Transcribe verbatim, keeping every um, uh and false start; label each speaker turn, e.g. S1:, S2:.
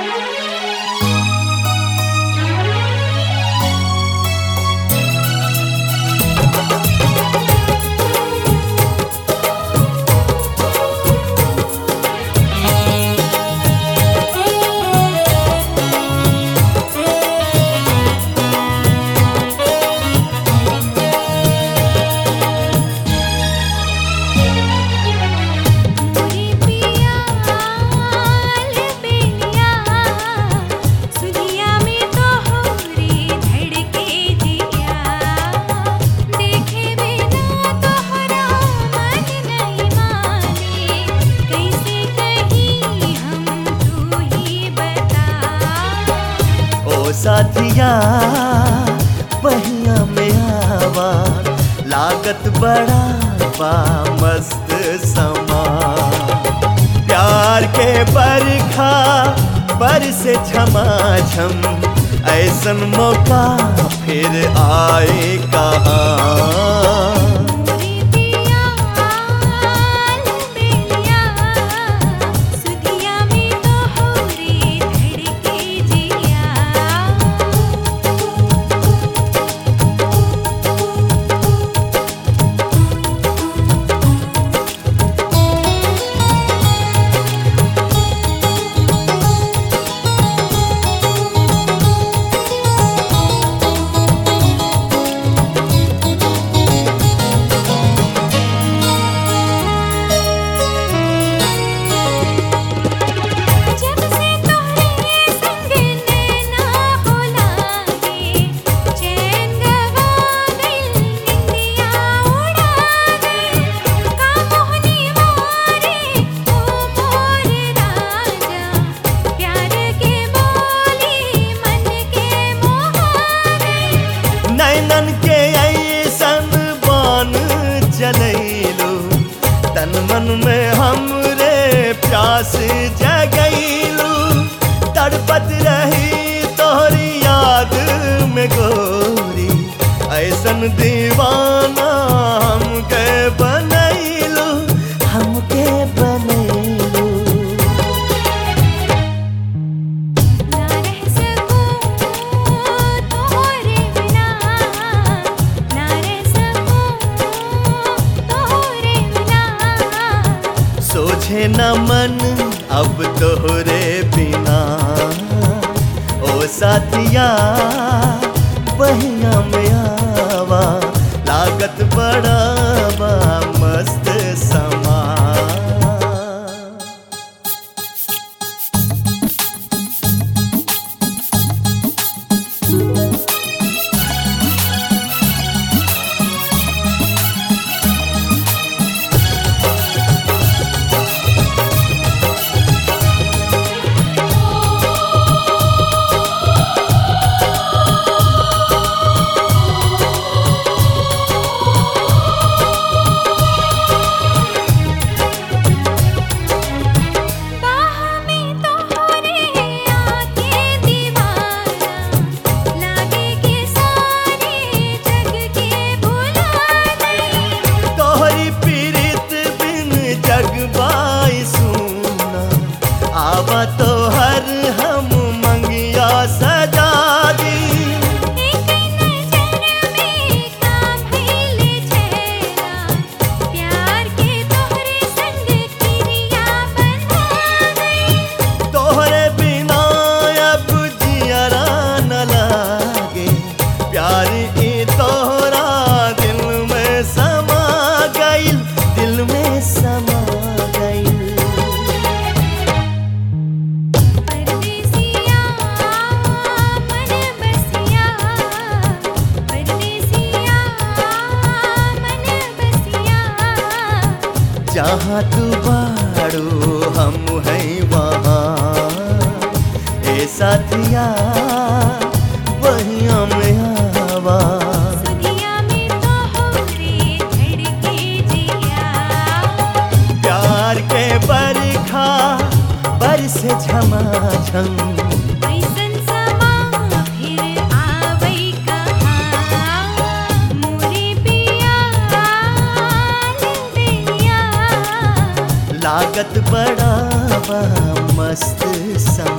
S1: साथिया पहिया में आवा, लागत बड़ा बा मस्त समा। प्यार के बरखा बरसे झमाझम, ऐसन मौका फिर आए कहाँ। नैनन के ऐसन बान जलैलो, तन मन में हमरे प्यास जगैलू। तड़पत रही तोहरी याद में गोरी, ऐसन दीवाना हमके बनैलू, हमके बनैलू। सोझे न मन अब तोहरे बिना, ओ साथिया बहिया में आवा, लागत बड़ा बा मस्त समा। जगबाई सुना आवा तो हर हम मंगिया सजा दी।
S2: एक नजर में काम भइले छेला, प्यार के तोहरे संग किरिया बंधा गई।
S1: तोहरे बिना अब जियरा न लागे, प्यार ई तोहरा दिल में समा गई, दिल में समा। जहाँ तू बाड़ू हम हैं वहाँ, ए साथिया बहिया में आवा।
S2: सुधिया में तोहरे धड़के जिया,
S1: प्यार के बरखा बरसे झमाझम,
S2: ऐसन समा फिर आवई कहाँ। मोरे पिया
S1: लागत बड़ा बा मस्त समा।